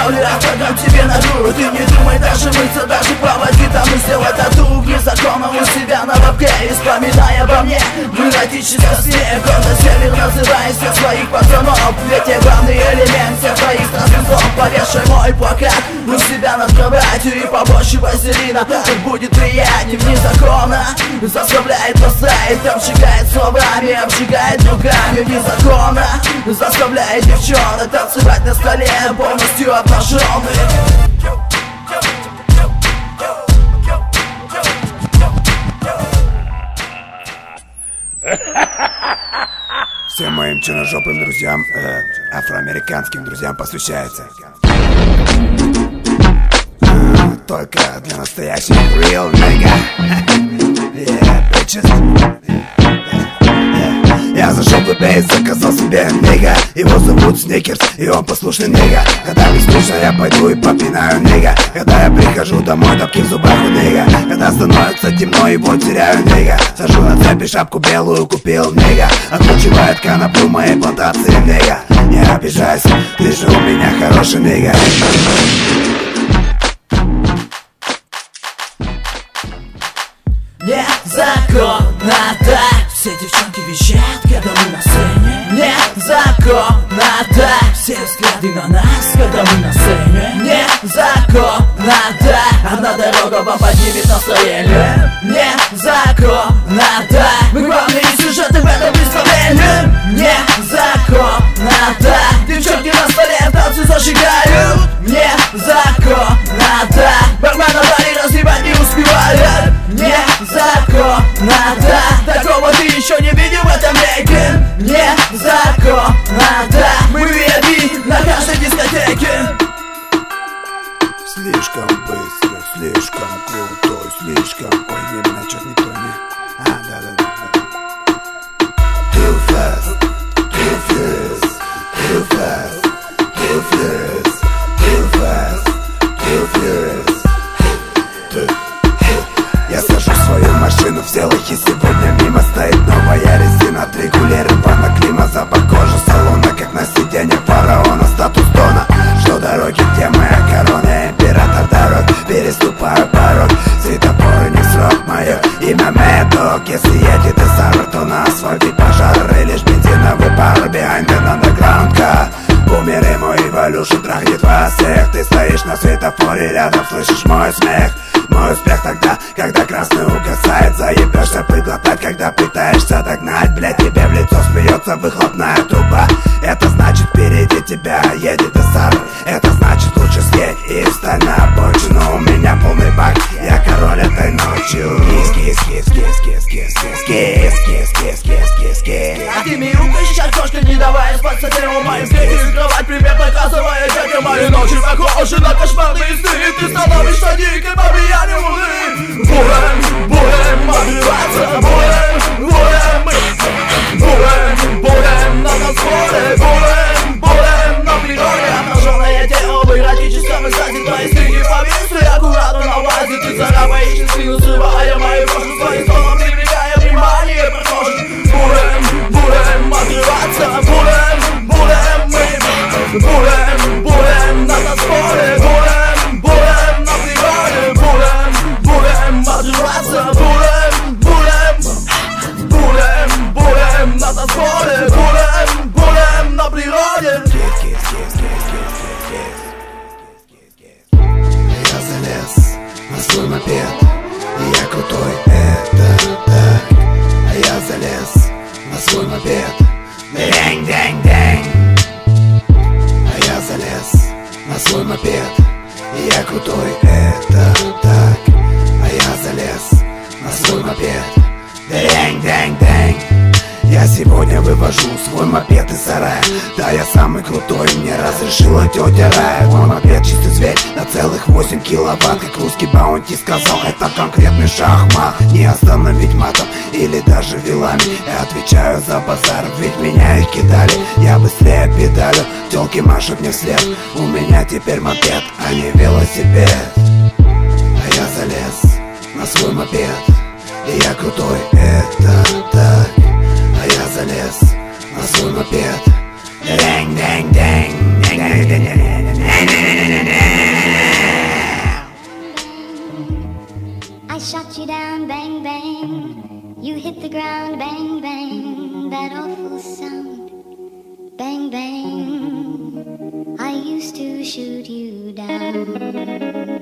Ставлю автограф тебе на грудь. Ты не думай даже мыться, даже проводи там и сделай тату. Вне закона у себя на бабке, и вспоминая обо мне в эротическом сне. Гордо север, называя всех своих пацанов. Ведь я главный элемент всех твоих трансферов. Повешай мой плакат у себя над кроватью и побольше вазелина, так будет приятнее. Вне закона заставляет бросает, обжигает словами, обжигает руками. Вне закона заставляет девчонок танцевать на столе, полностью обнаженных. Всем моим черножопым друзьям, афроамериканским друзьям посвящается. Только для настоящих real nigga. Yeah, bitches. Я зашел в бейс, заказал себе нига. Его зовут Сникерс, и он послушный нига. Когда мне скучно, я пойду и попинаю нига. Когда я прихожу домой, тапки в зубах у нига. Когда становится темно, его теряю нига. Сажу на цепи, шапку белую купил нига. Откручивает коноплю моей плантации нига. Не обижайся, ты же у меня хороший нига. Незаконно так все девчонки визжат, когда мы на сцене. Незаконно так все взгляды на нас, когда мы на сцене. Незаконно так одна дорога вам поднимет настроение. Незаконно так мы главные сюжеты в этом представлении. Незаконно так девчонки на столе танцы зажигают. Незаконно так бармен на баре разливать не успевает. Незаконно так такого ты еще не видел в этом веке. Незаконно так мы VIP на каждой дискотеке. Слишком быстро, слишком крутой, слишком... Ой, не, меня что-то не то, не... да. Too fast, too furious, too fast, too furious, too fast, too furious. Я сажу свою машину в селах, и сегодня мимо стоит новая резина. От регулирована клима, запах кожи салона, как на сиденье фараона. Статус дона, что дороги, где моя корона. Император дорог, переступаю порог. Светофоры не срок, мое имя Мэддок. Если едет Эссавр, то на асфальте пожар. И лишь бензиновый пар, behind an underground car. Бумер и мой эволюшн трахнет вас всех. Ты стоишь на светофоре рядом, слышишь мой смех. Мой успех тогда, когда красный угасает. Заебешься приглотать, когда пытаешься догнать. Блять, тебе в лицо смеется выхлопная труба. Это значит, впереди тебя едет Эссавр. Это значит, лучше съедь и встань на обочину. У меня полный бак, я король этой ночью. Кис. А ты мяукаешь, сейчас кошка, не давая спать соседям моим. Встретишь кровать, пример показывая детям. Мои ночи похожи на кошмарные сны. Ты становишься дикой по влиянию луны. Будем отбиваться, будем на танцполе. Будем на природе. Обнаженное тело в эротическом экстазе. Твои стыги повисли аккуратно на увазе. Ты царапаешь спину, срывая мою кожу. Своим словом привлекая внимание прохожих. Будем отрываться, будем на танцполе. Будем на природе. Будем отрываться, будем на танцполе. Будем на природе. Я залез на свой мопед, и я крутой, это так. А я залез на свой мопед, дэнь. А я залез на свой мопед, и я крутой, это так. А я залез на свой мопед, дэнь. Я сегодня вывожу свой мопед из сарая. Да, я самый крутой, мне разрешила тетя Рая. Мой мопед чистый зверь на целых 8 киловатт. Как русский баунти сказал, это конкретный шахмат. Не остановить матом или даже вилами. Я отвечаю за базар, ведь меня их кидали. Я быстрее педалю, тёлки машут мне вслед. У меня теперь мопед, а не велосипед. А я залез на свой мопед, и я крутой, это так. А я залез на свой мопед, дэнь. bang, bang, that awful sound. Bang, bang, I used to shoot you down.